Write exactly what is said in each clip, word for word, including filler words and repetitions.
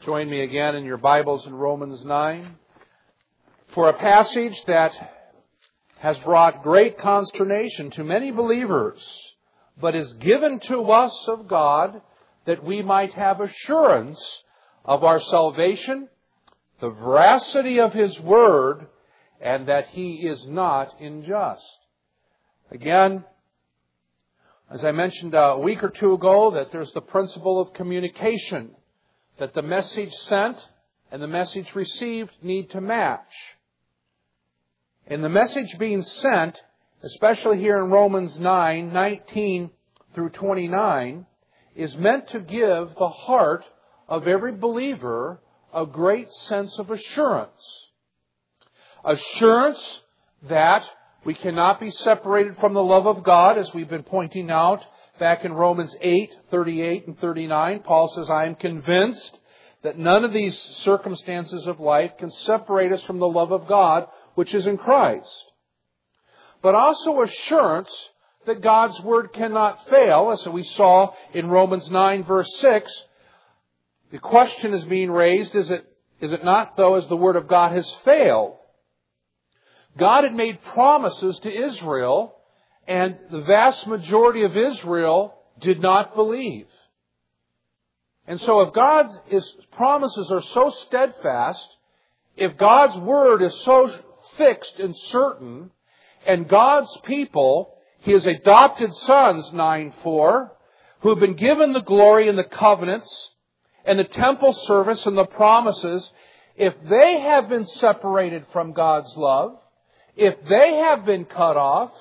Join me again in your Bibles in Romans nine for a passage that has brought great consternation to many believers, but is given to us of God that we might have assurance of our salvation, the veracity of His Word, and that He is not unjust. Again, as I mentioned a week or two ago, that there's the principle of communication, that the message sent and the message received need to match. And the message being sent, especially here in Romans nine, nineteen through twenty-nine, is meant to give the heart of every believer a great sense of assurance. Assurance that we cannot be separated from the love of God, as we've been pointing out back in Romans eight, thirty-eight and thirty-nine. Paul says, I am convinced that none of these circumstances of life can separate us from the love of God, which is in Christ. But also assurance that God's Word cannot fail, as we saw in Romans nine, verse six. The question is being raised, is it, is it not, though, as the Word of God has failed? God had made promises to Israel, and the vast majority of Israel did not believe. And so if God's promises are so steadfast, if God's Word is so fixed and certain, and God's people, His adopted sons, nine four, who have been given the glory and the covenants, and the temple service and the promises, if they have been separated from God's love, if they have been cut off,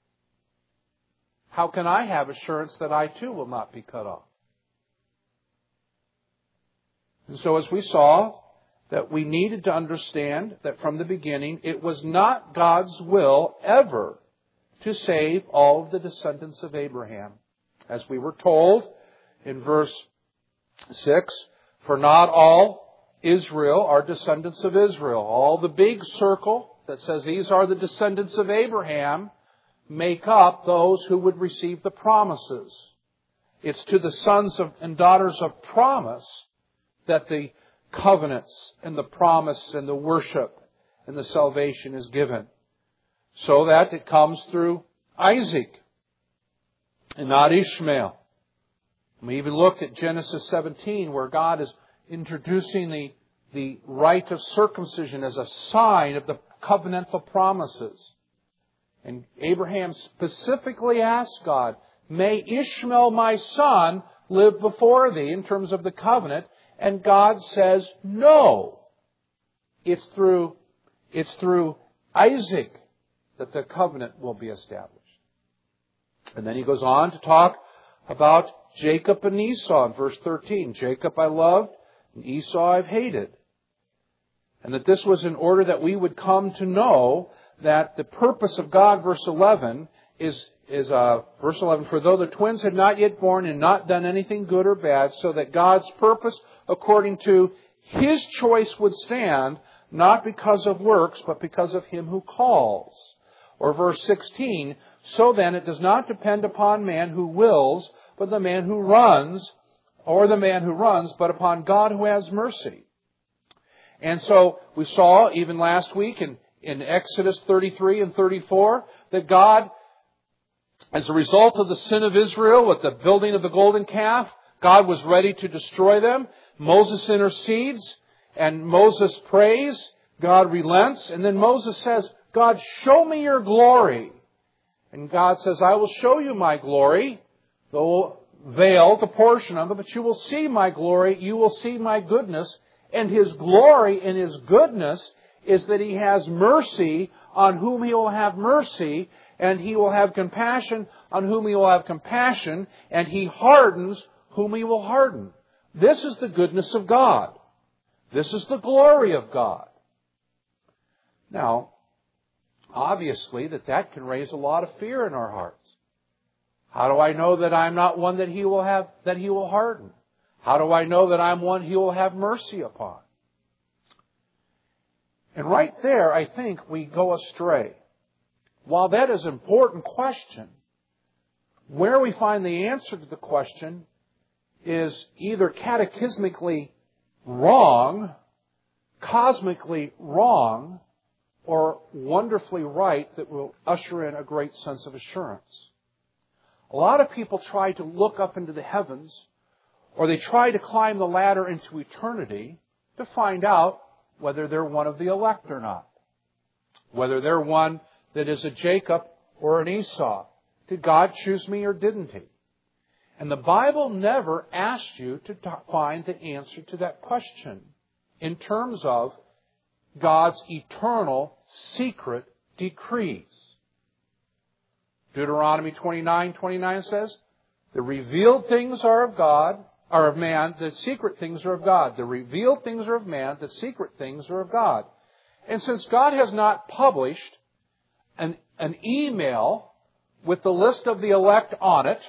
how can I have assurance that I too will not be cut off? And so as we saw, that we needed to understand that from the beginning, it was not God's will ever to save all of the descendants of Abraham. As we were told in verse six, for not all Israel are descendants of Israel. All the big circle that says these are the descendants of Abraham make up those who would receive the promises. It's to the sons of, and daughters of promise that the covenants and the promise and the worship and the salvation is given. So that it comes through Isaac and not Ishmael. We even looked at Genesis seventeen, where God is introducing the, the rite of circumcision as a sign of the covenantal promises. And Abraham specifically asked God, may Ishmael, my son, live before thee in terms of the covenant? And God says, no. It's through, it's through Isaac that the covenant will be established. And then he goes on to talk about Jacob and Esau in verse thirteen. Jacob I loved, and Esau I've hated. And that this was in order that we would come to know that the purpose of God, verse eleven, is, is uh, verse eleven, for though the twins had not yet born and not done anything good or bad, so that God's purpose according to His choice would stand, not because of works, but because of Him who calls. Or verse sixteen, so then it does not depend upon man who wills, but the man who runs, or the man who runs, but upon God who has mercy. And so we saw even last week in, in Exodus thirty-three and thirty-four that God, as a result of the sin of Israel with the building of the golden calf, God was ready to destroy them. Moses intercedes and Moses prays. God relents. And then Moses says, God, show me your glory. And God says, I will show you my glory, though veiled a portion of it, but you will see my glory. You will see my goodness. And His glory and His goodness is that He has mercy on whom He will have mercy, and He will have compassion on whom He will have compassion, and He hardens whom He will harden. This is the goodness of God. This is the glory of God. Now, obviously that that can raise a lot of fear in our hearts. How do I know that I'm not one that He will have, that He will harden? How do I know that I'm one He will have mercy upon? And right there, I think we go astray. While that is an important question, where we find the answer to the question is either catechismically wrong, cosmically wrong, or wonderfully right that will usher in a great sense of assurance. A lot of people try to look up into the heavens, or they try to climb the ladder into eternity to find out whether they're one of the elect or not. Whether they're one that is a Jacob or an Esau. Did God choose me or didn't He? And the Bible never asked you to find the answer to that question in terms of God's eternal secret decrees. Deuteronomy twenty-nine twenty-nine says, the revealed things are of God, are of man, the secret things are of God. The revealed things are of man, the secret things are of God. And since God has not published an, an email with the list of the elect on it,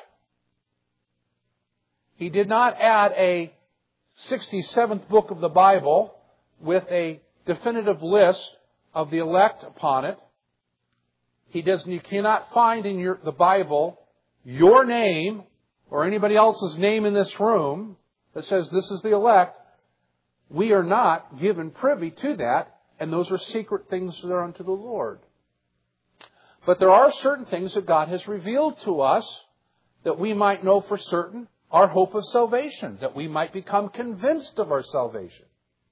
He did not add a sixty-seventh book of the Bible with a definitive list of the elect upon it. He doesn't, you cannot find in your, the Bible your name or anybody else's name in this room that says this is the elect. We are not given privy to that, and those are secret things that are unto the Lord. But there are certain things that God has revealed to us that we might know for certain our hope of salvation, that we might become convinced of our salvation.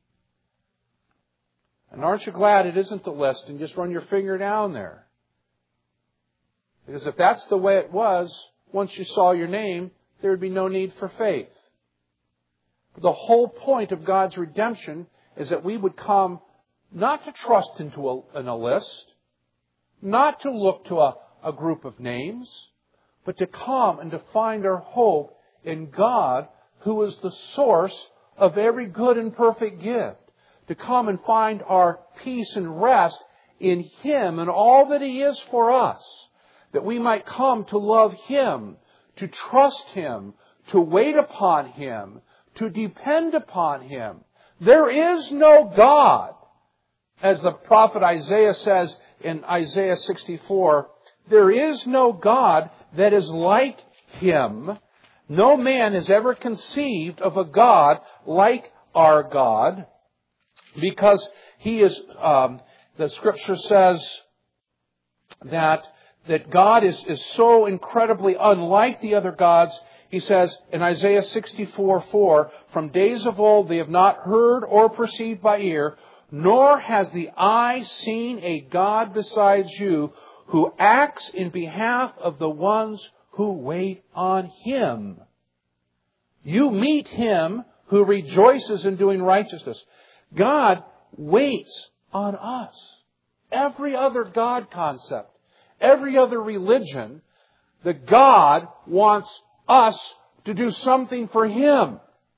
And aren't you glad it isn't the list and just run your finger down there? Because if that's the way it was, once you saw your name, there would be no need for faith. The whole point of God's redemption is that we would come not to trust into a, in a list, not to look to a, a group of names, but to come and to find our hope in God, who is the source of every good and perfect gift. To come and find our peace and rest in Him and all that He is for us. That we might come to love Him, to trust Him, to wait upon Him, to depend upon Him. There is no God. As the prophet Isaiah says in Isaiah sixty-four, there is no God that is like Him. No man has ever conceived of a God like our God, because He is, um, the Scripture says that, that God is, is so incredibly unlike the other gods. He says in Isaiah sixty-four four, from days of old they have not heard or perceived by ear, nor has the eye seen a God besides you, who acts in behalf of the ones who wait on Him. You meet Him who rejoices in doing righteousness. God waits on us. Every other God concept, every other religion, the God wants us to do something for Him.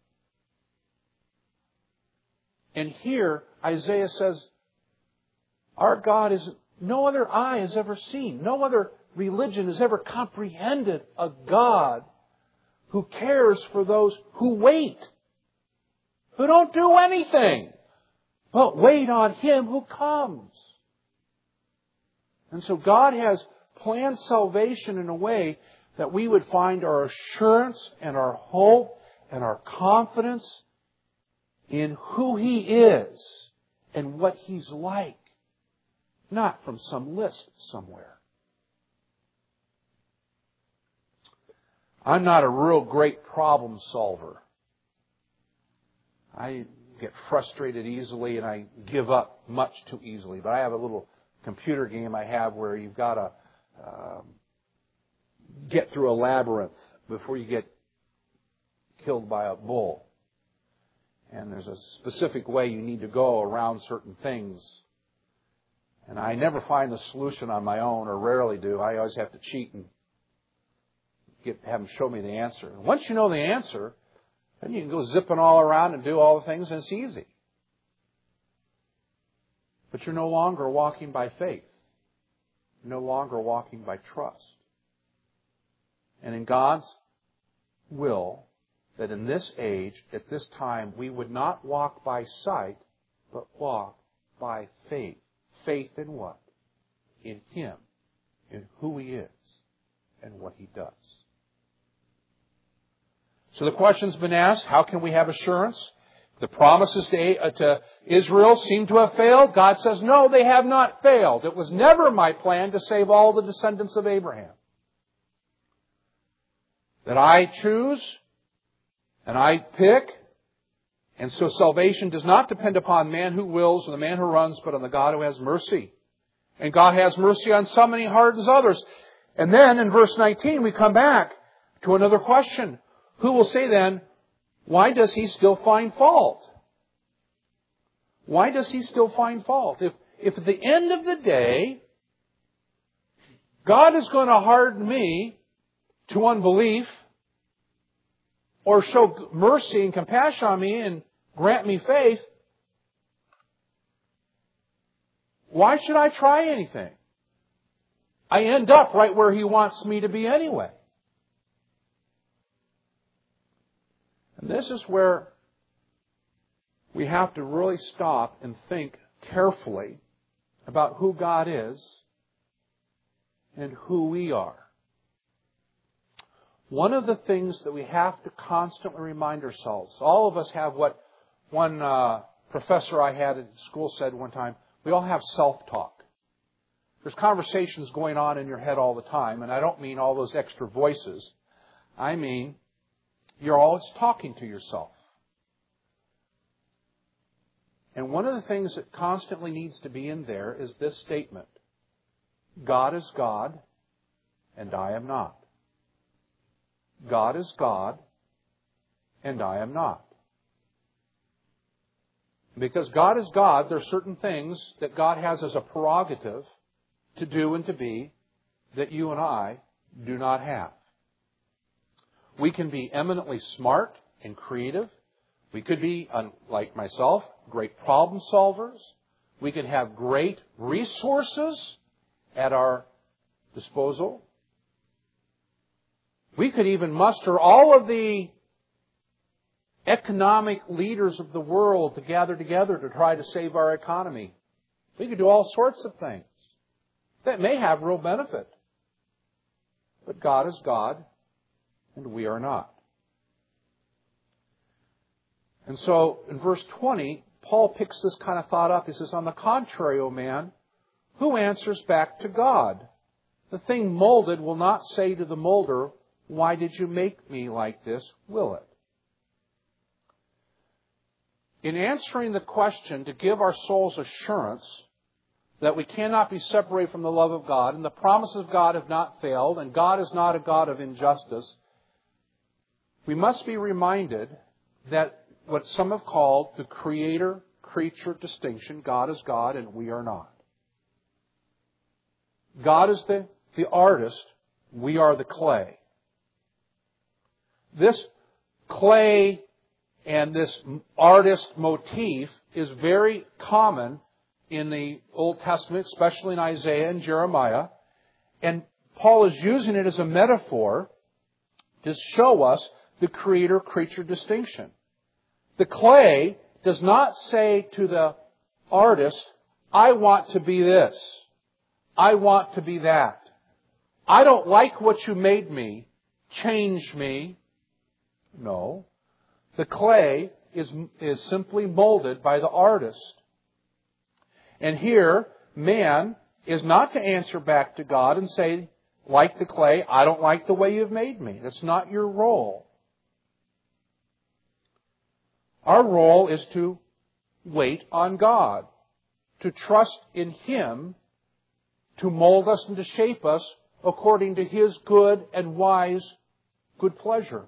And here, Isaiah says, our God is, no other eye has ever seen, no other religion has ever comprehended a God who cares for those who wait, who don't do anything, but wait on Him who comes. And so God has planned salvation in a way that we would find our assurance and our hope and our confidence in who He is and what He's like, not from some list somewhere. I'm not a real great problem solver. I get frustrated easily and I give up much too easily. But I have a little computer game I have where you've got to um, get through a labyrinth before you get killed by a bull. And there's a specific way you need to go around certain things. And I never find the solution on my own, or rarely do. I always have to cheat and get have them show me the answer. And once you know the answer, then you can go zipping all around and do all the things, and it's easy. But you're no longer walking by faith. You're no longer walking by trust. And in God's will, that in this age, at this time, we would not walk by sight, but walk by faith. Faith in what? In Him, in who He is, and what He does. So the question's been asked, how can we have assurance? The promises to, uh, to Israel seem to have failed. God says, no, they have not failed. It was never my plan to save all the descendants of Abraham. That I choose and I pick. And so salvation does not depend upon man who wills or the man who runs, but on the God who has mercy. And God has mercy on some and He hardens others. And then in verse nineteen we come back to another question. Who will say then, why does He still find fault? Why does He still find fault? If, if at the end of the day, God is going to harden me to unbelief, or show mercy and compassion on me and grant me faith, why should I try anything? I end up right where He wants me to be anyway. And this is where we have to really stop and think carefully about who God is and who we are. One of the things that we have to constantly remind ourselves, all of us have what one uh, professor I had at school said one time, we all have self-talk. There's conversations going on in your head all the time, and I don't mean all those extra voices. I mean, you're always talking to yourself. And one of the things that constantly needs to be in there is this statement: God is God, and I am not. God is God, and I am not. Because God is God, there are certain things that God has as a prerogative to do and to be that you and I do not have. We can be eminently smart and creative. We could be, like myself, great problem solvers. We could have great resources at our disposal. We could even muster all of the economic leaders of the world to gather together to try to save our economy. We could do all sorts of things that may have real benefit. But God is God, and we are not. And so, in verse twenty, Paul picks this kind of thought up. He says, on the contrary, O man, who answers back to God? The thing molded will not say to the molder, why did you make me like this, will it? In answering the question to give our souls assurance that we cannot be separated from the love of God, and the promises of God have not failed, and God is not a God of injustice, we must be reminded that what some have called the creator-creature distinction, God is God and we are not. God is the, the artist, we are the clay. This clay and this artist motif is very common in the Old Testament, especially in Isaiah and Jeremiah. And Paul is using it as a metaphor to show us the creator-creature distinction. The clay does not say to the artist, I want to be this. I want to be that. I don't like what you made me. Change me. No. The clay is, is simply molded by the artist. And here, man is not to answer back to God and say, like the clay, I don't like the way you've made me. That's not your role. Our role is to wait on God, to trust in Him to mold us and to shape us according to His good and wise good pleasure.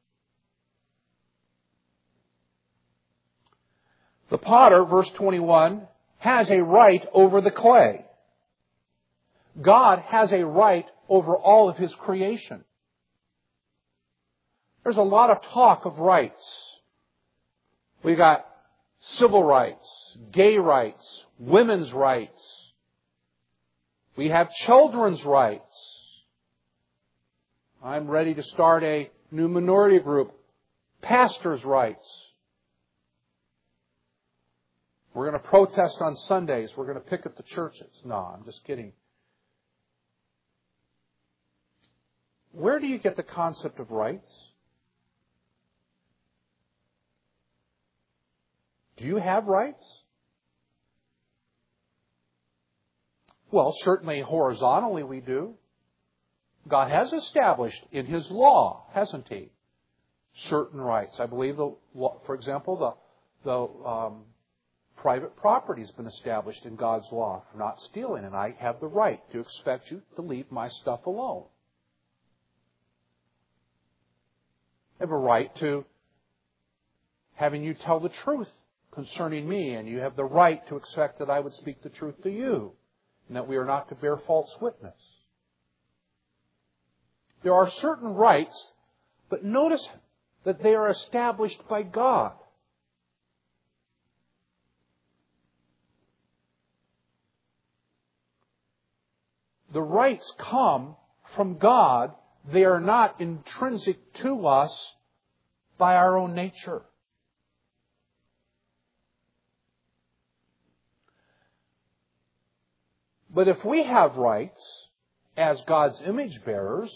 The potter, verse twenty-one, has a right over the clay. God has a right over all of His creation. There's a lot of talk of rights. We've got civil rights, gay rights, women's rights. We have children's rights. I'm ready to start a new minority group, pastors' rights. We're going to protest on Sundays. We're going to picket the churches. No, I'm just kidding. Where do you get the concept of rights? Do you have rights? Well, certainly horizontally we do. God has established in His law, hasn't He, certain rights. I believe, the, for example, the, the um, private property has been established in God's law for not stealing, and I have the right to expect you to leave my stuff alone. I have a right to having you tell the truth concerning me, and you have the right to expect that I would speak the truth to you, and that we are not to bear false witness. There are certain rights, but notice that they are established by God. The rights come from God. They are not intrinsic to us by our own nature. But if we have rights as God's image bearers,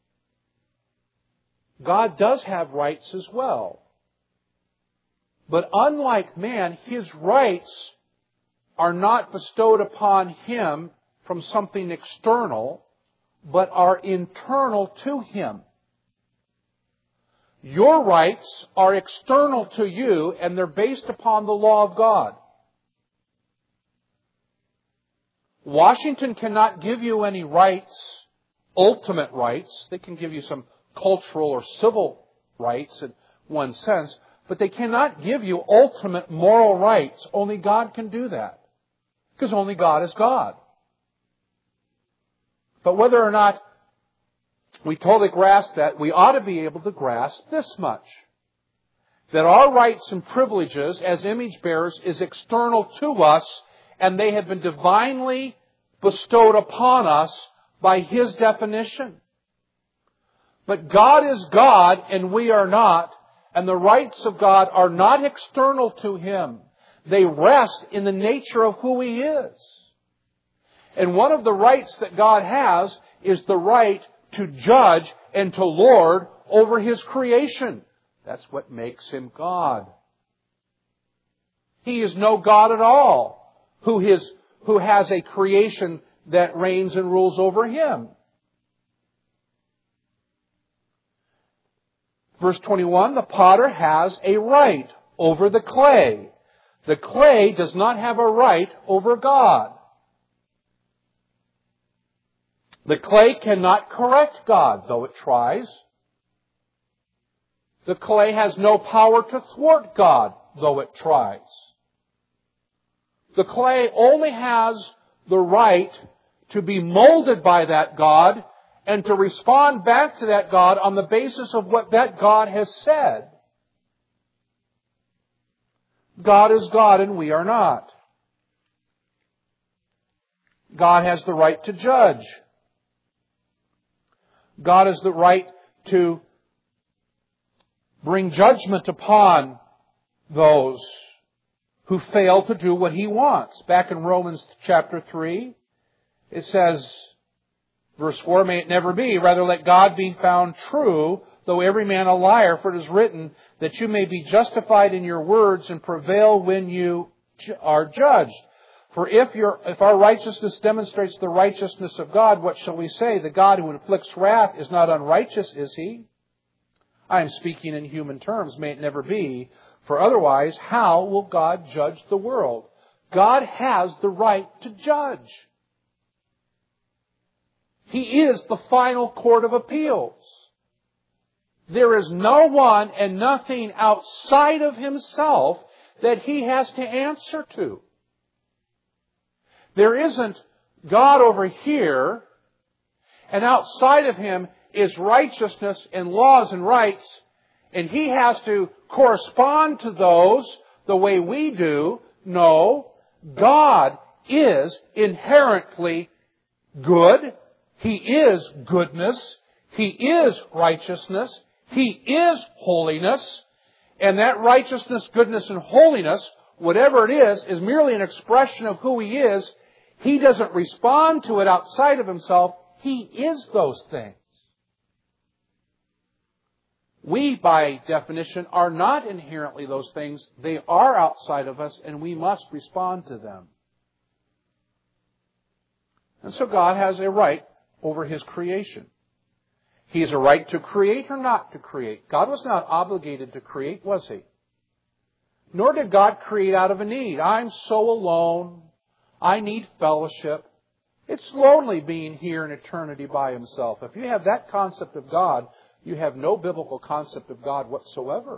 God does have rights as well. But unlike man, His rights are not bestowed upon Him from something external, but are internal to Him. Your rights are external to you, and they're based upon the law of God. Washington cannot give you any rights, ultimate rights. They can give you some cultural or civil rights in one sense, but they cannot give you ultimate moral rights. Only God can do that, because only God is God. But whether or not we totally grasp that, we ought to be able to grasp this much: that our rights and privileges as image bearers is external to us, and they have been divinely bestowed upon us by His definition. But God is God and we are not, and the rights of God are not external to Him. They rest in the nature of who He is. And one of the rights that God has is the right to judge and to lord over His creation. That's what makes Him God. He is no God at all who, is, who has a creation that reigns and rules over Him. Verse twenty-one, the potter has a right over the clay. The clay does not have a right over God. The clay cannot correct God, though it tries. The clay has no power to thwart God, though it tries. The clay only has the right to be molded by that God and to respond back to that God on the basis of what that God has said. God is God and we are not. God has the right to judge. God has the right to bring judgment upon those who fail to do what He wants. Back in Romans chapter three, it says, verse four, may it never be. Rather let God be found true, though every man a liar, for it is written that you may be justified in your words and prevail when you are judged. For if your if our righteousness demonstrates the righteousness of God, what shall we say? The God who inflicts wrath is not unrighteous, is He? I am speaking in human terms. May it never be. For otherwise, how will God judge the world? God has the right to judge. He is the final court of appeals. There is no one and nothing outside of Himself that He has to answer to. There isn't God over here, and outside of Him is righteousness and laws and rights, and He has to correspond to those the way we do. No, God is inherently good. He is goodness. He is righteousness. He is holiness. And that righteousness, goodness, and holiness, whatever it is, is merely an expression of who He is. He doesn't respond to it outside of Himself. He is those things. We, by definition, are not inherently those things. They are outside of us, and we must respond to them. And so God has a right over His creation. He has a right to create or not to create. God was not obligated to create, was He? Nor did God create out of a need. I'm so alone. I need fellowship. It's lonely being here in eternity by Himself. If you have that concept of God, you have no biblical concept of God whatsoever.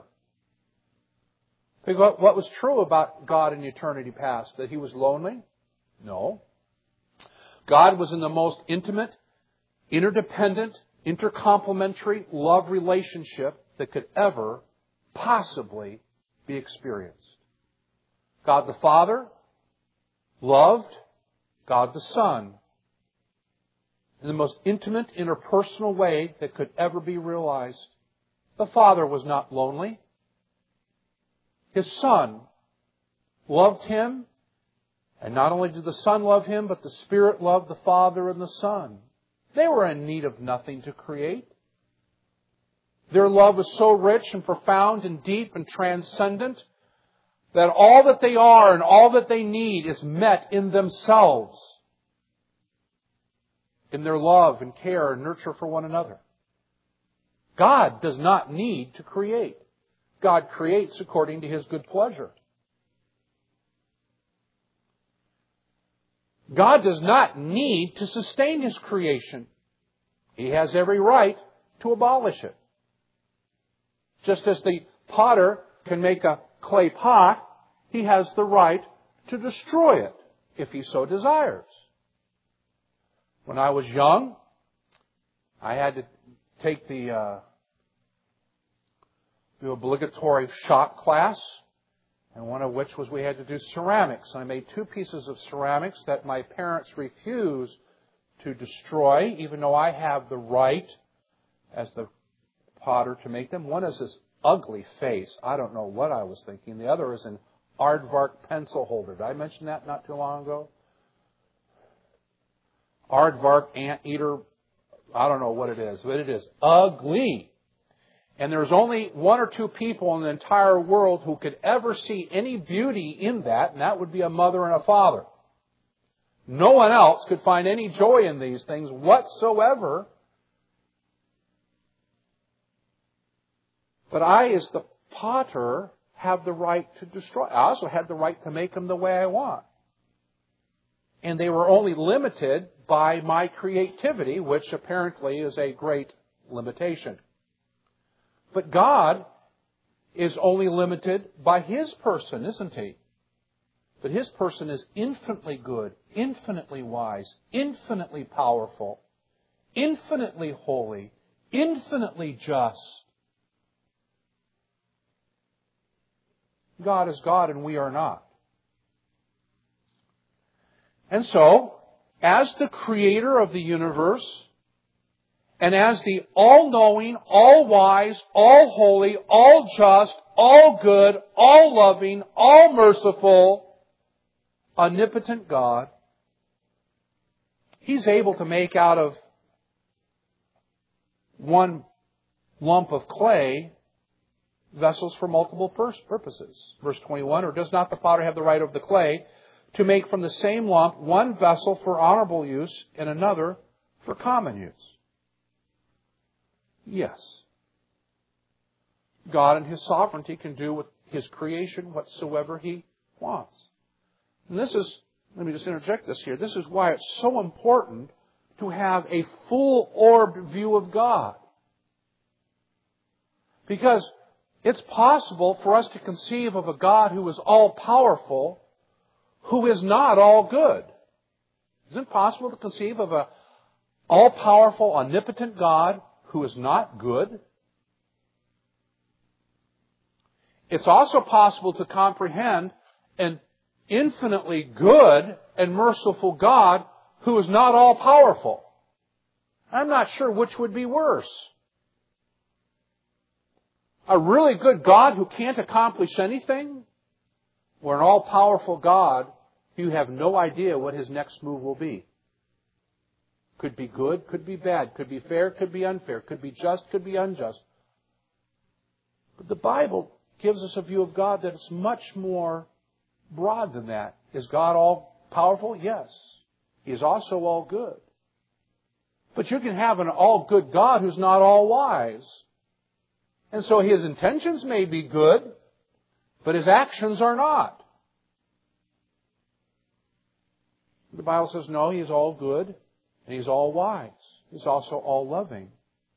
What was true about God in eternity past? That He was lonely? No. God was in the most intimate, interdependent, intercomplementary love relationship that could ever possibly be experienced. God the Father loved God the Son in the most intimate, interpersonal way that could ever be realized. The Father was not lonely. His Son loved Him, and not only did the Son love Him, but the Spirit loved the Father and the Son. They were in need of nothing to create. Their love was so rich and profound and deep and transcendent that all that they are and all that they need is met in themselves, in their love and care and nurture for one another. God does not need to create. God creates according to His good pleasure. God does not need to sustain His creation. He has every right to abolish it. Just as the potter can make a clay pot, he has the right to destroy it if he so desires. When I was young, I had to take the uh, the obligatory shop class, and one of which was we had to do ceramics. And I made two pieces of ceramics that my parents refused to destroy, even though I have the right as the potter to make them. One is this ugly face. I don't know what I was thinking. The other is an aardvark pencil holder. Did I mention that not too long ago? Aardvark anteater. I don't know what it is, but it is ugly. And there's only one or two people in the entire world who could ever see any beauty in that, and that would be a mother and a father. No one else could find any joy in these things whatsoever. But I, as the potter, have the right to destroy. I also had the right to make them the way I want. And they were only limited by my creativity, which apparently is a great limitation. But God is only limited by His person, isn't He? But His person is infinitely good, infinitely wise, infinitely powerful, infinitely holy, infinitely just. God is God and we are not. And so, as the creator of the universe, and as the all-knowing, all-wise, all-holy, all-just, all-good, all-loving, all-merciful, omnipotent God, He's able to make out of one lump of clay vessels for multiple purposes. Verse twenty-one, or does not the potter have the right of the clay to make from the same lump one vessel for honorable use and another for common use? Yes. God in His sovereignty can do with His creation whatsoever He wants. And this is, let me just interject this here, this is why it's so important to have a full-orbed view of God. Because it's possible for us to conceive of a God who is all-powerful, who is not all good. Is it possible to conceive of a all-powerful, omnipotent God who is not good? It's also possible to comprehend an infinitely good and merciful God who is not all-powerful. I'm not sure which would be worse. A really good God who can't accomplish anything, or an all-powerful God who you have no idea what His next move will be. Could be good, could be bad, could be fair, could be unfair, could be just, could be unjust. But the Bible gives us a view of God that is much more broad than that. Is God all powerful? Yes. He is also all good. But you can have an all good God who's not all wise. And so His intentions may be good, but His actions are not. The Bible says, no, He is all good and He's all wise. He's also all loving.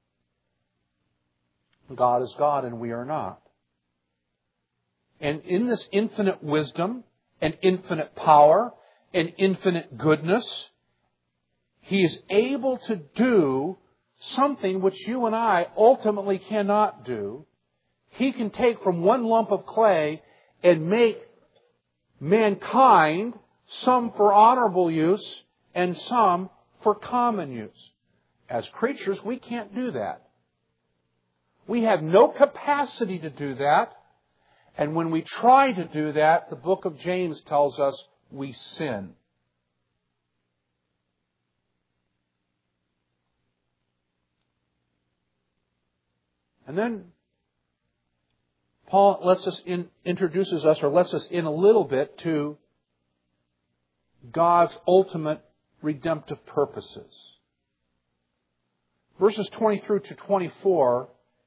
God is God and we are not. And in this infinite wisdom and infinite power and infinite goodness, He is able to do something which you and I ultimately cannot do. He can take from one lump of clay and make mankind, some for honorable use and some for common use. As creatures, we can't do that. We have no capacity to do that. And when we try to do that, the book of James tells us we sin. And then Paul lets us in, introduces us or lets us in a little bit to God's ultimate redemptive purposes. Verses twenty through to twenty-four,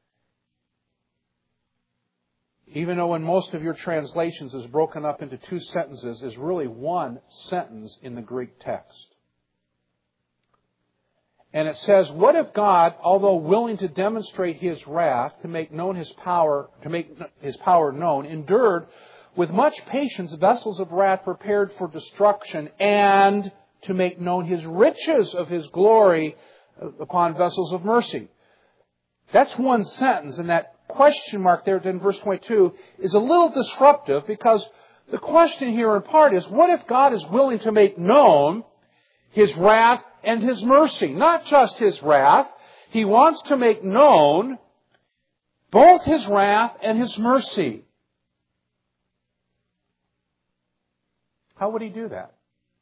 even though in most of your translations is broken up into two sentences, is really one sentence in the Greek text. And it says, what if God, although willing to demonstrate His wrath, to make known His power, to make His power known, endured with much patience vessels of wrath prepared for destruction, and to make known His riches of His glory upon vessels of mercy? That's one sentence, and that question mark there in verse twenty-two is a little disruptive, because the question here in part is, what if God is willing to make known His wrath and His mercy? Not just His wrath. He wants to make known both His wrath and His mercy. How would He do that?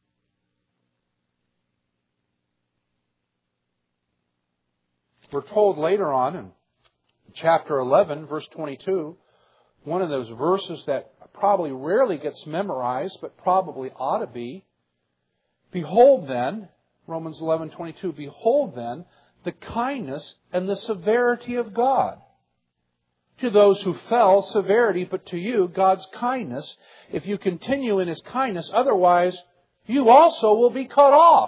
We're told later on in chapter eleven, verse twenty-two, one of those verses that probably rarely gets memorized, but probably ought to be. Behold then, Romans eleven twenty-two, behold then the kindness and the severity of God. To those who fell, severity, but to you, God's kindness, if you continue in His kindness. Otherwise, you also will be cut off.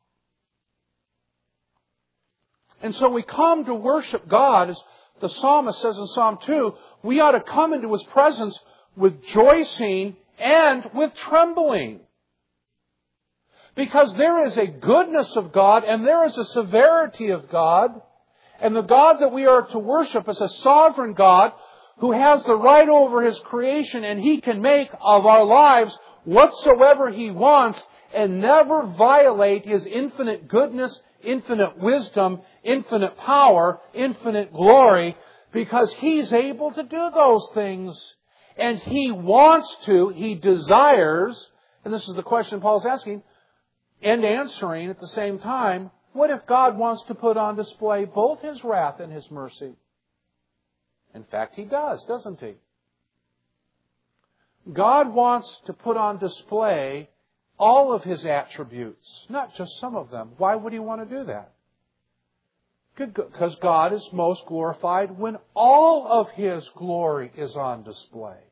And so we come to worship God, as the psalmist says in Psalm two, we ought to come into His presence with rejoicing and with trembling. Because there is a goodness of God and there is a severity of God. And the God that we are to worship is a sovereign God who has the right over His creation, and He can make of our lives whatsoever He wants and never violate His infinite goodness, infinite wisdom, infinite power, infinite glory, because He's able to do those things. And He wants to, He desires, and this is the question Paul's asking, and answering at the same time, what if God wants to put on display both His wrath and His mercy? In fact, He does, doesn't He? God wants to put on display all of His attributes, not just some of them. Why would He want to do that? Because God is most glorified when all of His glory is on display.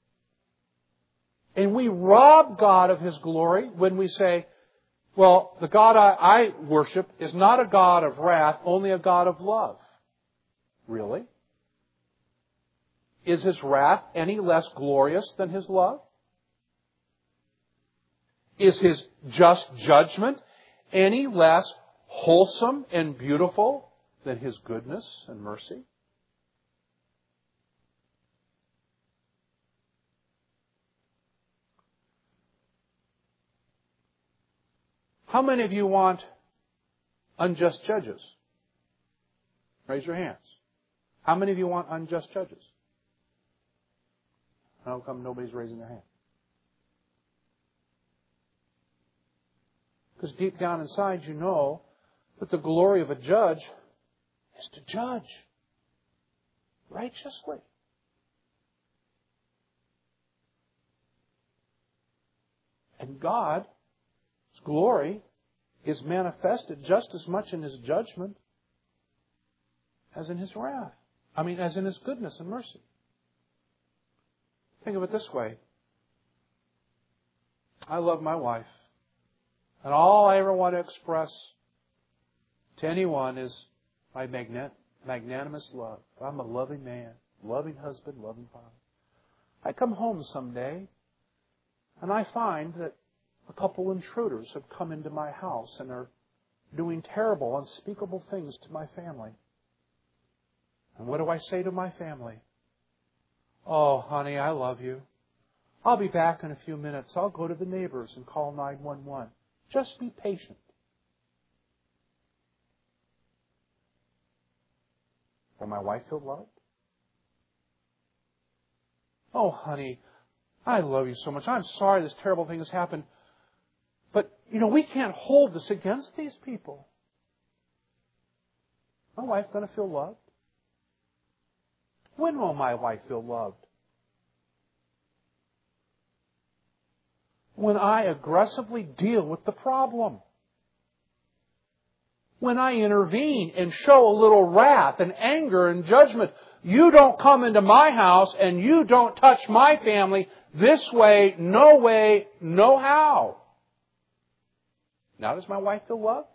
And we rob God of His glory when we say, well, the God I, I worship is not a God of wrath, only a God of love. Really? Is His wrath any less glorious than His love? Is His just judgment any less wholesome and beautiful than His goodness and mercy? How many of you want unjust judges? Raise your hands. How many of you want unjust judges? How come nobody's raising their hand? Because deep down inside you know that the glory of a judge is to judge righteously. And God's glory is manifested just as much in His judgment as in His wrath. I mean, as in His goodness and mercy. Think of it this way. I love my wife. And all I ever want to express to anyone is my magna- magnanimous love. I'm a loving man, loving husband, loving father. I come home someday and I find that a couple intruders have come into my house and are doing terrible, unspeakable things to my family. And what do I say to my family? Oh, honey, I love you. I'll be back in a few minutes. I'll go to the neighbors and call nine one one. Just be patient. Will my wife feel loved? Oh, honey, I love you so much. I'm sorry this terrible thing has happened. But, you know, we can't hold this against these people. My wife going to feel loved? When will my wife feel loved? When I aggressively deal with the problem. When I intervene and show a little wrath and anger and judgment. You don't come into my house and you don't touch my family this way, no way, no how. Now does my wife feel loved?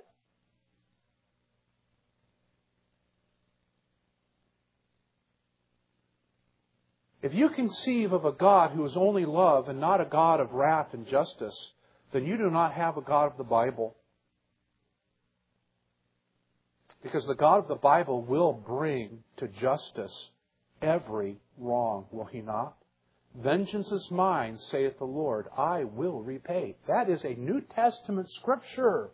If you conceive of a God who is only love and not a God of wrath and justice, then you do not have a God of the Bible. Because the God of the Bible will bring to justice every wrong, will He not? Vengeance is mine, saith the Lord, I will repay. That is a New Testament scripture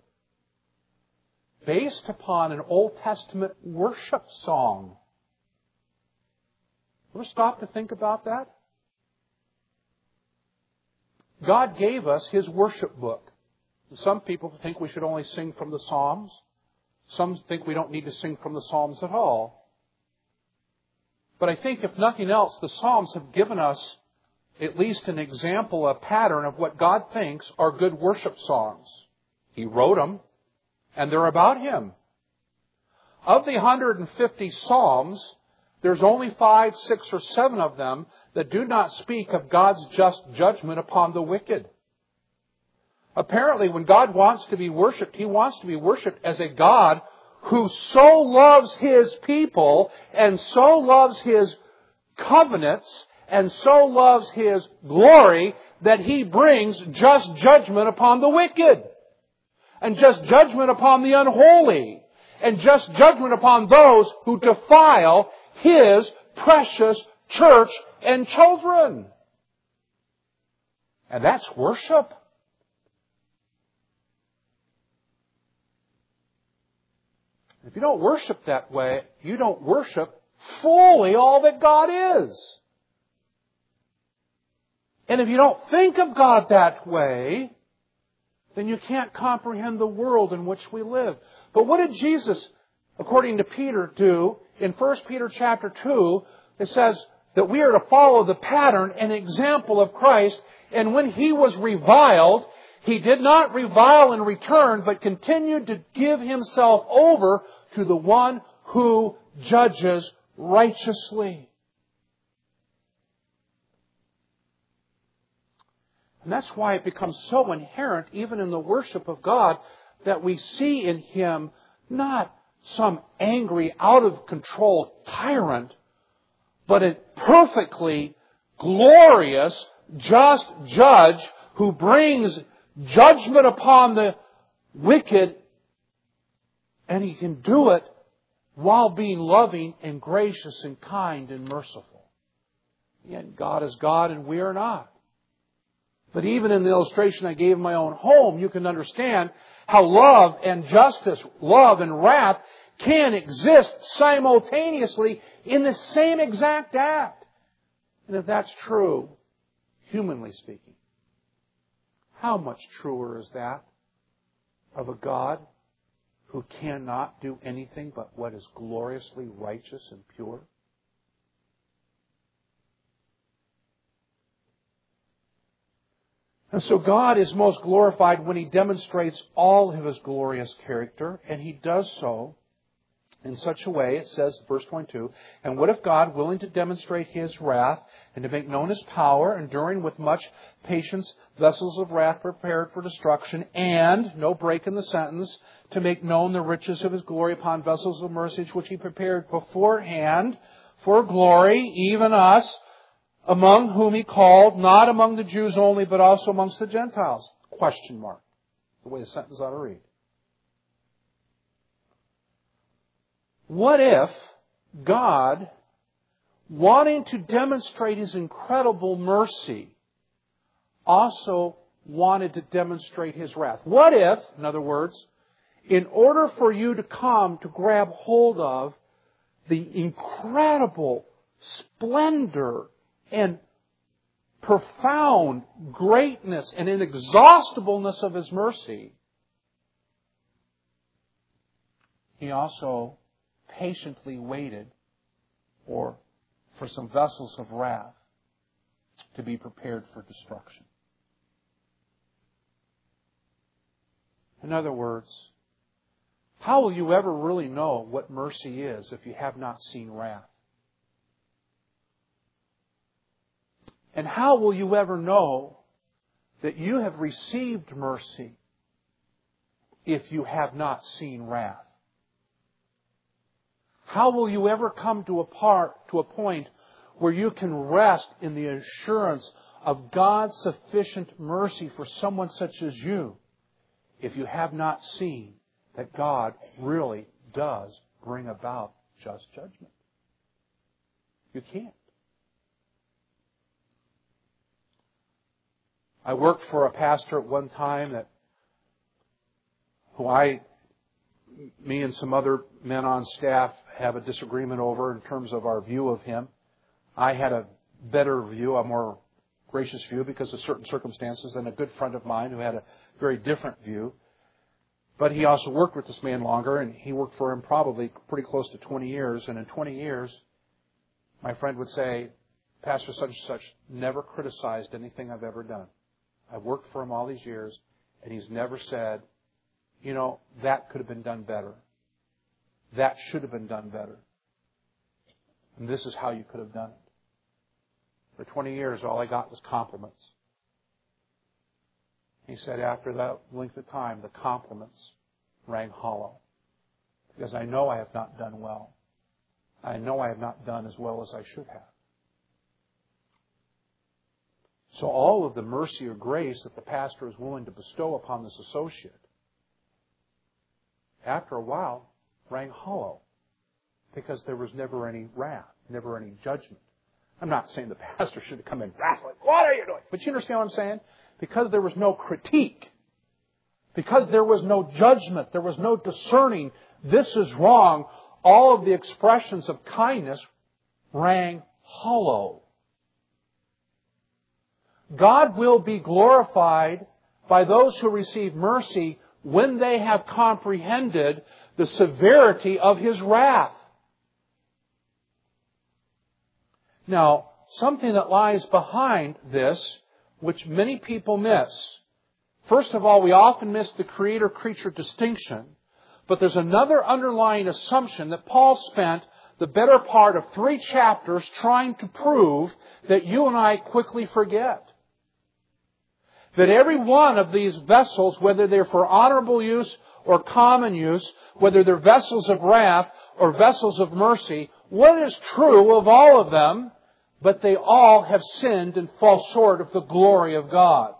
based upon an Old Testament worship song. Ever stop to think about that? God gave us His worship book. Some people think we should only sing from the Psalms. Some think we don't need to sing from the Psalms at all. But I think, if nothing else, the Psalms have given us at least an example, a pattern of what God thinks are good worship songs. He wrote them, and they're about Him. Of the one hundred fifty Psalms, there's only five, six, or seven of them that do not speak of God's just judgment upon the wicked. Apparently, when God wants to be worshipped, He wants to be worshipped as a God who so loves His people and so loves His covenants and so loves His glory that He brings just judgment upon the wicked and just judgment upon the unholy and just judgment upon those who defile His precious church and children. And that's worship. If you don't worship that way, you don't worship fully all that God is. And if you don't think of God that way, then you can't comprehend the world in which we live. But what did Jesus, according to Peter, do? In First Peter chapter two, it says that we are to follow the pattern and example of Christ. And when He was reviled, He did not revile in return, but continued to give Himself over to the one who judges righteously. And that's why it becomes so inherent, even in the worship of God, that we see in Him not some angry, out-of-control tyrant, but a perfectly glorious, just judge who brings judgment upon the wicked, and He can do it while being loving and gracious and kind and merciful. Yet God is God and we are not. But even in the illustration I gave in my own home, you can understand how love and justice, love and wrath can exist simultaneously in the same exact act. And if that's true, humanly speaking, how much truer is that of a God who cannot do anything but what is gloriously righteous and pure? And so God is most glorified when He demonstrates all of His glorious character, and He does so in such a way, it says, verse twenty-two, and what if God, willing to demonstrate His wrath and to make known His power, enduring with much patience vessels of wrath prepared for destruction, and, no break in the sentence, to make known the riches of His glory upon vessels of mercy which He prepared beforehand for glory, even us, among whom He called, not among the Jews only, but also amongst the Gentiles? Question mark. The way the sentence ought to read. What if God, wanting to demonstrate His incredible mercy, also wanted to demonstrate His wrath? What if, in other words, in order for you to come to grab hold of the incredible splendor and profound greatness and inexhaustibleness of His mercy, He also patiently waited or for some vessels of wrath to be prepared for destruction. In other words, how will you ever really know what mercy is if you have not seen wrath? And how will you ever know that you have received mercy if you have not seen wrath? How will you ever come to a part, to a point where you can rest in the assurance of God's sufficient mercy for someone such as you if you have not seen that God really does bring about just judgment? You can't. I worked for a pastor at one time that who I, me and some other men on staff have a disagreement over in terms of our view of him. I had a better view, a more gracious view because of certain circumstances, than a good friend of mine who had a very different view. But he also worked with this man longer, and he worked for him probably pretty close to twenty years. And in twenty years, my friend would say, Pastor such and such never criticized anything I've ever done. I've worked for him all these years, and he's never said, you know, that could have been done better. That should have been done better. And this is how you could have done it. For twenty years, all I got was compliments. He said after that length of time, the compliments rang hollow. Because I know I have not done well. I know I have not done as well as I should have. So all of the mercy or grace that the pastor is willing to bestow upon this associate, after a while, rang hollow. Because there was never any wrath, never any judgment. I'm not saying the pastor should have come in wrathful. What are you doing? But you understand what I'm saying? Because there was no critique. Because there was no judgment. There was no discerning. This is wrong. All of the expressions of kindness rang hollow. God will be glorified by those who receive mercy when they have comprehended the severity of His wrath. Now, something that lies behind this, which many people miss. First of all, we often miss the creator-creature distinction. But there's another underlying assumption that Paul spent the better part of three chapters trying to prove that you and I quickly forget. That every one of these vessels, whether they're for honorable use or common use, whether they're vessels of wrath or vessels of mercy, what is true of all of them? But they all have sinned and fall short of the glory of God.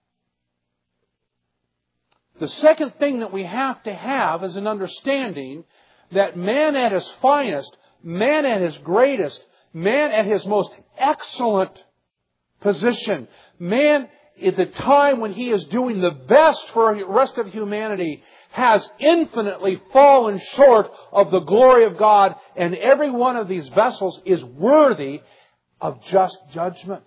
The second thing that we have to have is an understanding that man at his finest, man at his greatest, man at his most excellent position, man at the time when he is doing the best for the rest of humanity, has infinitely fallen short of the glory of God, and every one of these vessels is worthy of just judgment.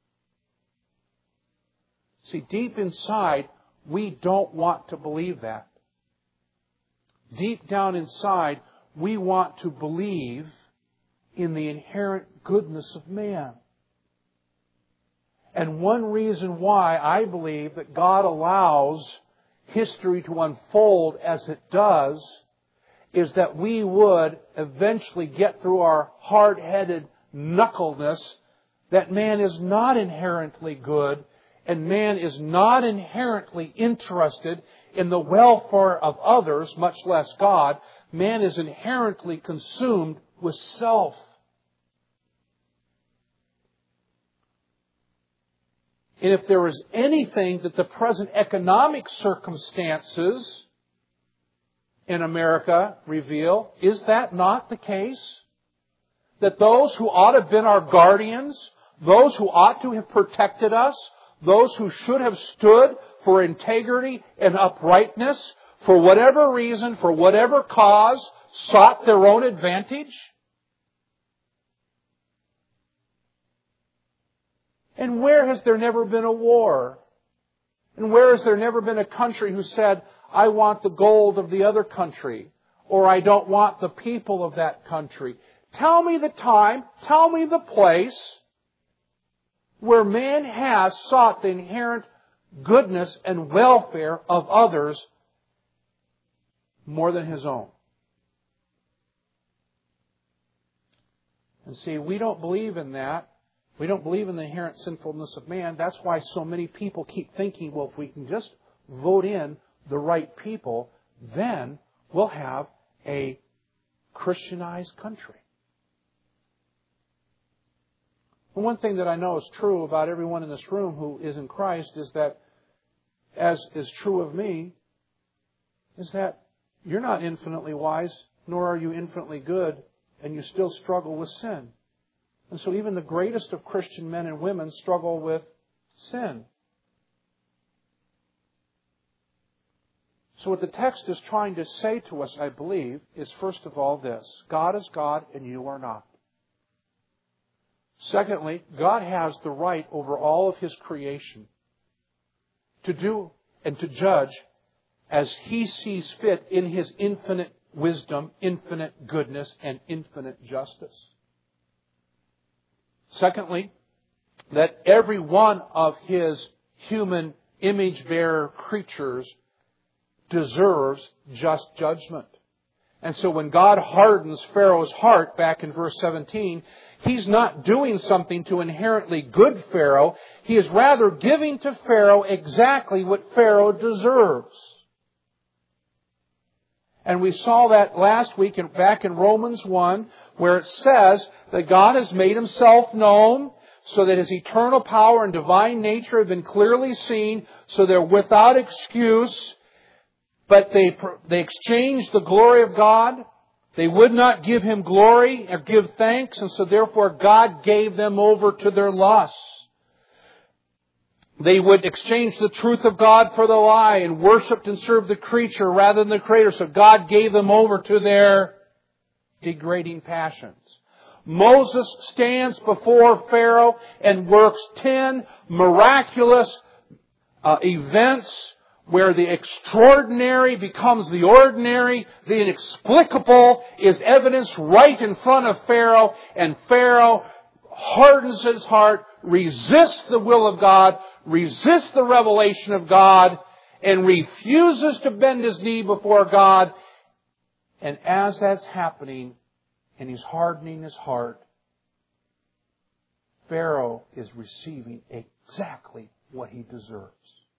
See, deep inside, we don't want to believe that. Deep down inside, we want to believe in the inherent goodness of man. And one reason why I believe that God allows history to unfold as it does is that we would eventually get through our hard-headed knuckledness that man is not inherently good and man is not inherently interested in the welfare of others, much less God. Man is inherently consumed with self. And if there is anything that the present economic circumstances in America reveal, is that not the case? That those who ought to have been our guardians, those who ought to have protected us, those who should have stood for integrity and uprightness, for whatever reason, for whatever cause, sought their own advantage? And where has there never been a war? And where has there never been a country who said, I want the gold of the other country, or I don't want the people of that country? Tell me the time, tell me the place where man has sought the inherent goodness and welfare of others more than his own. And see, we don't believe in that. We don't believe in the inherent sinfulness of man. That's why so many people keep thinking, well, if we can just vote in the right people, then we'll have a Christianized country. And one thing that I know is true about everyone in this room who is in Christ is that, as is true of me, is that you're not infinitely wise, nor are you infinitely good, and you still struggle with sin. And so even the greatest of Christian men and women struggle with sin. So what the text is trying to say to us, I believe, is first of all this: God is God and you are not. Secondly, God has the right over all of His creation to do and to judge as He sees fit in His infinite wisdom, infinite goodness, and infinite justice. Secondly, that every one of His human image-bearer creatures deserves just judgment. And so when God hardens Pharaoh's heart, back in verse seventeen, He's not doing something to inherently good Pharaoh. He is rather giving to Pharaoh exactly what Pharaoh deserves. And we saw that last week in, back in Romans one, where it says that God has made Himself known so that His eternal power and divine nature have been clearly seen, so they're without excuse. But they, they exchanged the glory of God. They would not give Him glory or give thanks, and so therefore God gave them over to their lusts. They would exchange the truth of God for the lie and worshipped and served the creature rather than the Creator. So God gave them over to their degrading passions. Moses stands before Pharaoh and works ten miraculous uh, events where the extraordinary becomes the ordinary, the inexplicable is evidenced right in front of Pharaoh, and Pharaoh hardens his heart, resists the will of God, resists the revelation of God, and refuses to bend his knee before God. And as that's happening, and he's hardening his heart, Pharaoh is receiving exactly what he deserves.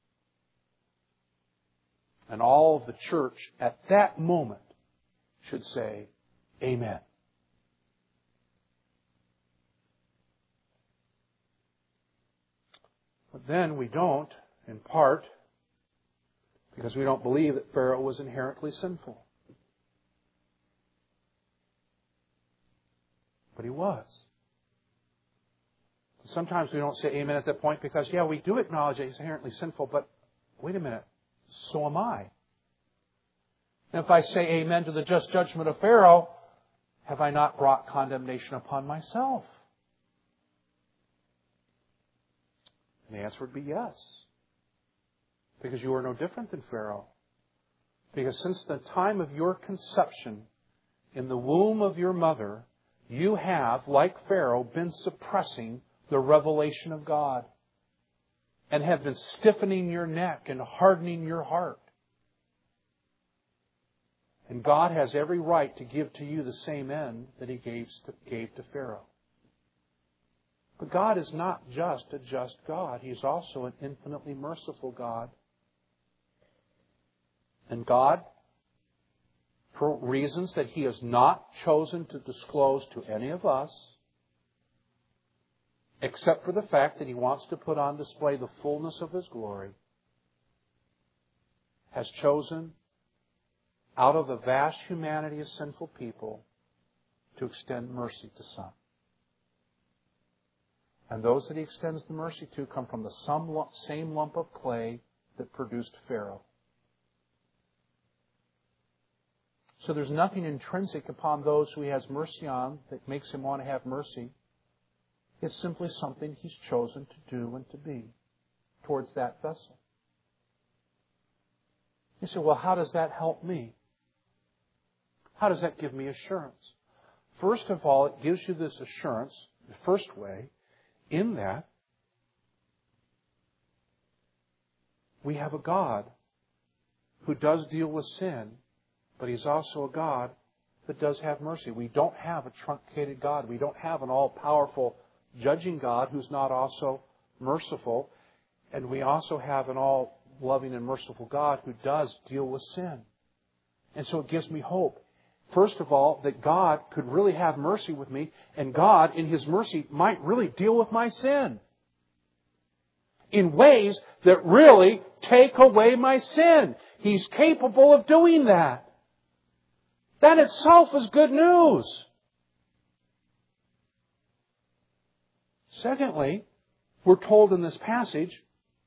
And all of the church at that moment should say, Amen. But then we don't, in part, because we don't believe that Pharaoh was inherently sinful. But he was. Sometimes we don't say amen at that point because, yeah, we do acknowledge that he's inherently sinful, but wait a minute, so am I. And if I say amen to the just judgment of Pharaoh, have I not brought condemnation upon myself? And the answer would be yes. Because you are no different than Pharaoh. Because since the time of your conception in the womb of your mother, you have, like Pharaoh, been suppressing the revelation of God. and have been stiffening your neck and hardening your heart. And God has every right to give to you the same end that He gave to, gave to Pharaoh. But God is not just a just God. He's also an infinitely merciful God. And God, for reasons that He has not chosen to disclose to any of us, except for the fact that He wants to put on display the fullness of His glory, has chosen, out of the vast humanity of sinful people, to extend mercy to some. And those that He extends the mercy to come from the same lump of clay that produced Pharaoh. So there's nothing intrinsic upon those who He has mercy on that makes Him want to have mercy. It's simply something He's chosen to do and to be towards that vessel. You say, well, how does that help me? How does that give me assurance? First of all, it gives you this assurance, the first way, in that we have a God who does deal with sin, but He's also a God that does have mercy. We don't have a truncated God. We don't have an all-powerful judging God who's not also merciful. And we also have an all-loving and merciful God who does deal with sin. And so it gives me hope. First of all, that God could really have mercy with me, and God, in His mercy, might really deal with my sin in ways that really take away my sin. He's capable of doing that. That itself is good news. Secondly, we're told in this passage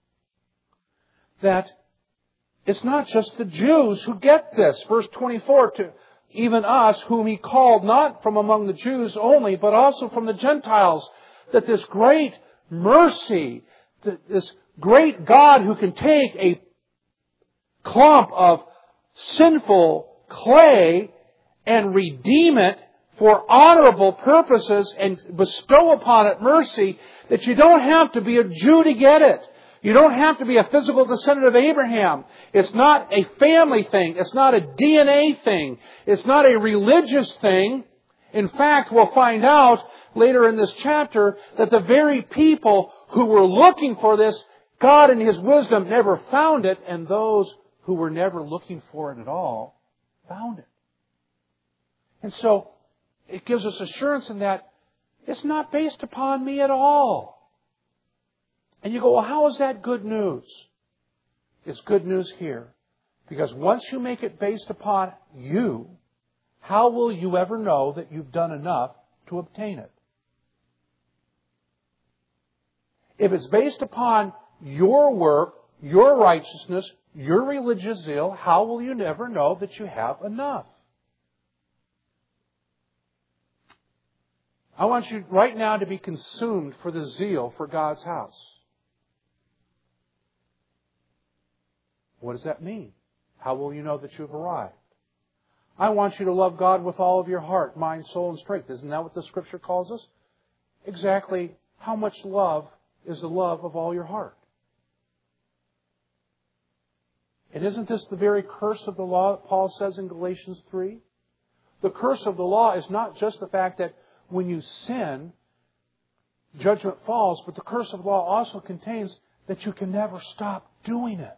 that it's not just the Jews who get this. Verse twenty-four, to even us whom He called not from among the Jews only, but also from the Gentiles, that this great mercy, this great God who can take a clump of sinful clay and redeem it for honorable purposes and bestow upon it mercy, that you don't have to be a Jew to get it. You don't have to be a physical descendant of Abraham. It's not a family thing. It's not a D N A thing. It's not a religious thing. In fact, we'll find out later in this chapter that the very people who were looking for this, God in His wisdom never found it, and those who were never looking for it at all found it. And so it gives us assurance in that it's not based upon me at all. And you go, well, how is that good news? It's good news here. Because once you make it based upon you, how will you ever know that you've done enough to obtain it? If it's based upon your work, your righteousness, your religious zeal, how will you never know that you have enough? I want you right now to be consumed for the zeal for God's house. What does that mean? How will you know that you've arrived? I want you to love God with all of your heart, mind, soul, and strength. Isn't that what the Scripture calls us? Exactly how much love is the love of all your heart? And isn't this the very curse of the law that Paul says in Galatians three? The curse of the law is not just the fact that when you sin, judgment falls, but the curse of the law also contains that you can never stop doing it.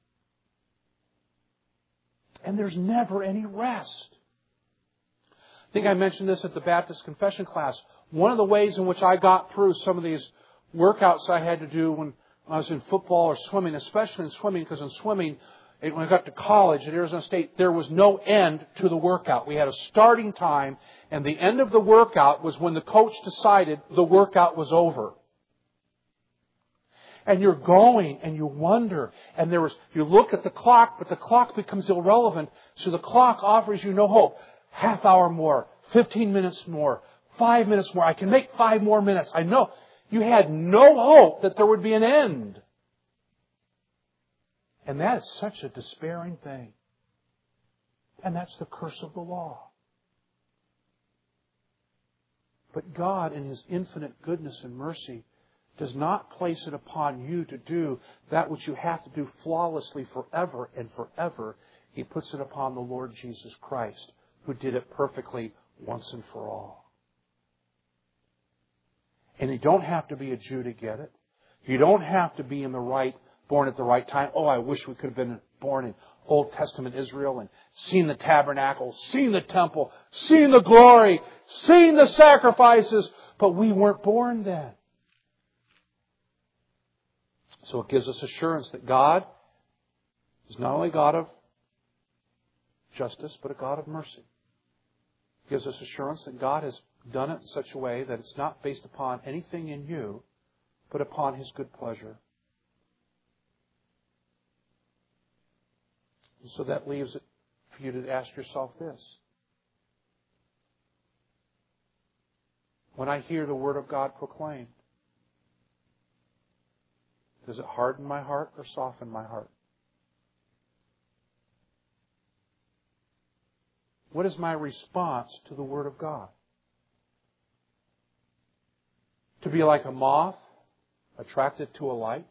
And there's never any rest. I think I mentioned this at the Baptist confession class. One of the ways in which I got through some of these workouts I had to do when I was in football or swimming, especially in swimming, because in swimming, when I got to college at Arizona State, there was no end to the workout. We had a starting time, and the end of the workout was when the coach decided the workout was over. And you're going and you wonder, and there was, you look at the clock, but the clock becomes irrelevant, so the clock offers you no hope. Half hour more, fifteen minutes more, five minutes more. I can make five more minutes. I know. You had no hope that there would be an end. And that is such a despairing thing. And that's the curse of the law. But God, in His infinite goodness and mercy, does not place it upon you to do that which you have to do flawlessly forever and forever. He puts it upon the Lord Jesus Christ, who did it perfectly once and for all. And you don't have to be a Jew to get it. You don't have to be in the right, born at the right time. Oh, I wish we could have been born in Old Testament Israel and seen the tabernacle, seen the temple, seen the glory, seen the sacrifices, but we weren't born then. So it gives us assurance that God is not only God of justice, but a God of mercy. It gives us assurance that God has done it in such a way that it's not based upon anything in you, but upon His good pleasure. And so that leaves it for you to ask yourself this. When I hear the Word of God proclaimed, does it harden my heart or soften my heart? What is my response to the Word of God? To be like a moth attracted to a light?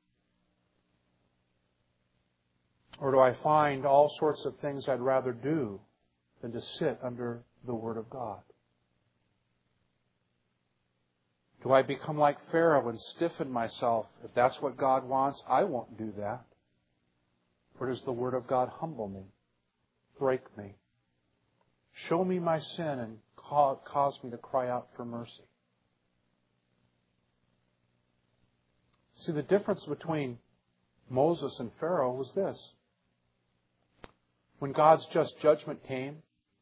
Or do I find all sorts of things I'd rather do than to sit under the Word of God? Do I become like Pharaoh and stiffen myself? If that's what God wants, I won't do that. Or does the Word of God humble me, break me, show me my sin and cause me to cry out for mercy? See, the difference between Moses and Pharaoh was this. When God's just judgment came,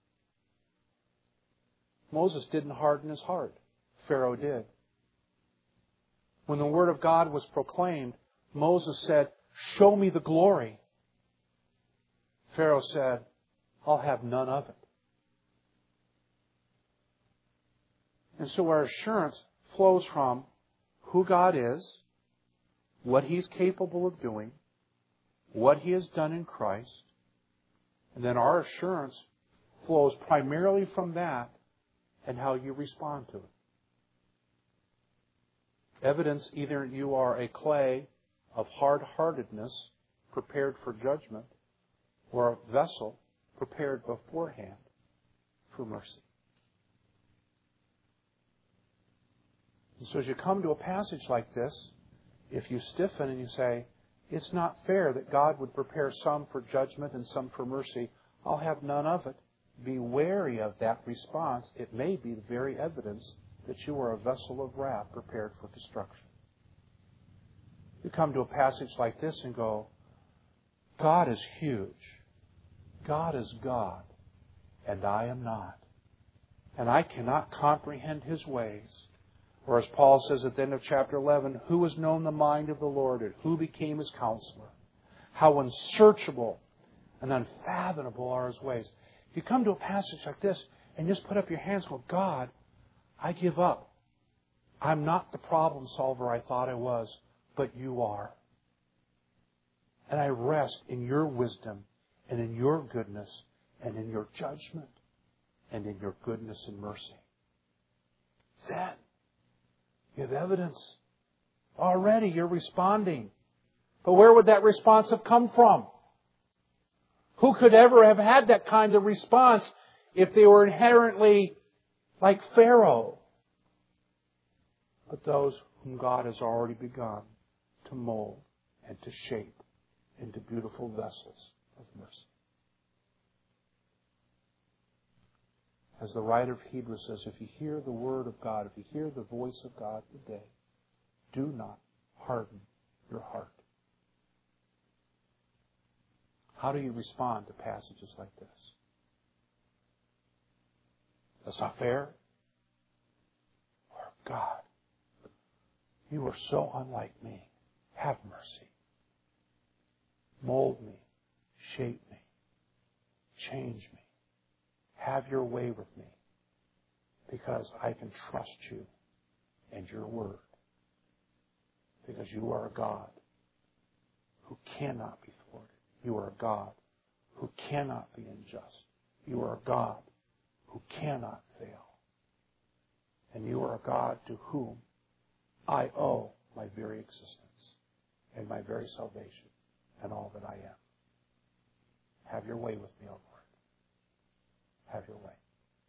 Moses didn't harden his heart. Pharaoh did. When the Word of God was proclaimed, Moses said, "Show me the glory." Pharaoh said, "I'll have none of it." And so our assurance flows from who God is, what He's capable of doing, what He has done in Christ, and then our assurance flows primarily from that and how you respond to it. Evidence either you are a clay of hard-heartedness prepared for judgment, or a vessel prepared beforehand for mercy. And so as you come to a passage like this, if you stiffen and you say, it's not fair that God would prepare some for judgment and some for mercy, I'll have none of it. Be wary of that response. It may be the very evidence that you are a vessel of wrath prepared for destruction. You come to a passage like this and go, God is huge. God is God, and I am not. And I cannot comprehend His ways. Or as Paul says at the end of chapter eleven, who has known the mind of the Lord, and who became His counselor? How unsearchable and unfathomable are His ways. If you come to a passage like this and just put up your hands and go, God, I give up. I'm not the problem solver I thought I was, but You are. And I rest in Your wisdom and in Your goodness and in Your judgment and in Your goodness and mercy. Then you have evidence. Already you're responding. But where would that response have come from? Who could ever have had that kind of response if they were inherently like Pharaoh? But those whom God has already begun to mold and to shape into beautiful vessels of mercy. As the writer of Hebrews says, if you hear the word of God, if you hear the voice of God today, do not harden your heart. How do you respond to passages like this? That's not fair. Or, God, You are so unlike me. Have mercy. Mold me. Shape me. Change me. Have Your way with me, because I can trust You and Your word. Because You are a God who cannot be thwarted. You are a God who cannot be unjust. You are a God who cannot fail. And You are a God to whom I owe my very existence and my very salvation and all that I am. Have your way with me, O Lord. Have your way.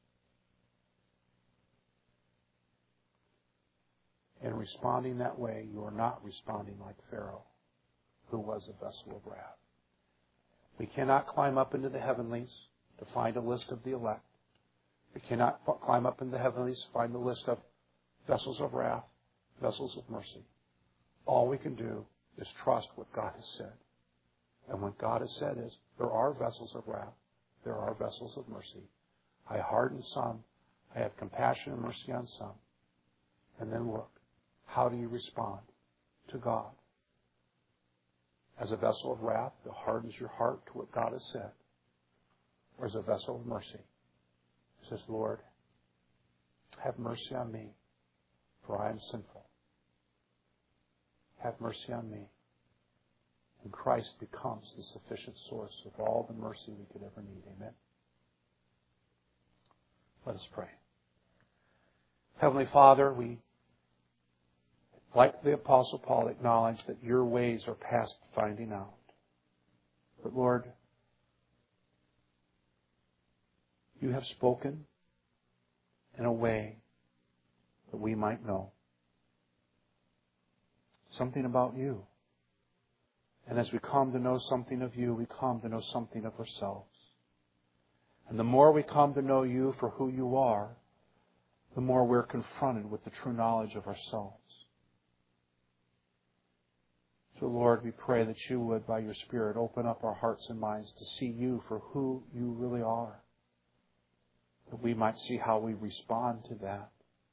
In responding that way, you are not responding like Pharaoh, who was a vessel of wrath. We cannot climb up into the heavenlies to find a list of the elect. We cannot climb up into the heavenlies to find the list of vessels of wrath, vessels of mercy. All we can do is trust what God has said. And what God has said is, there are vessels of wrath, there are vessels of mercy. I harden some, I have compassion and mercy on some. And then look, how do you respond to God? As a vessel of wrath that hardens your heart to what God has said, or as a vessel of mercy, it says, Lord, have mercy on me, for I am sinful. Have mercy on me. And Christ becomes the sufficient source of all the mercy we could ever need. Amen. Let us pray. Heavenly Father, we, like the Apostle Paul, acknowledge that your ways are past finding out. But Lord, you have spoken in a way that we might know something about you. And as we come to know something of you, we come to know something of ourselves. And the more we come to know you for who you are, the more we're confronted with the true knowledge of ourselves. So Lord, we pray that you would, by your Spirit, open up our hearts and minds to see you for who you really are. That we might see how we respond to that.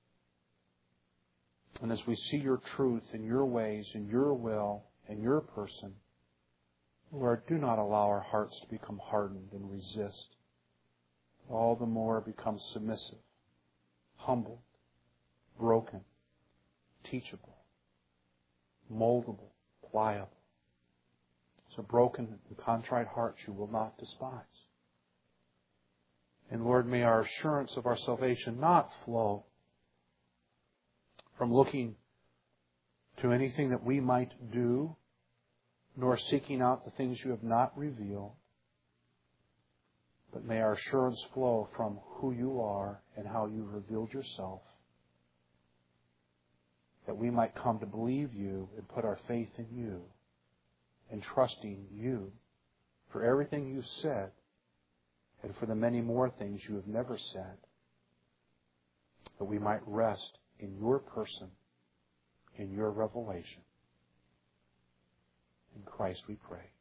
And as we see your truth and your ways and your will and your person, Lord, do not allow our hearts to become hardened and resist. All the more become submissive, humbled, broken, teachable, moldable, pliable. So broken and contrite hearts you will not despise. And Lord, may our assurance of our salvation not flow from looking to anything that we might do, nor seeking out the things you have not revealed. But may our assurance flow from who you are and how you revealed yourself, that we might come to believe you and put our faith in you and trusting you for everything you've said and for the many more things you have never said, that we might rest in your person, in your revelation. In Christ we pray.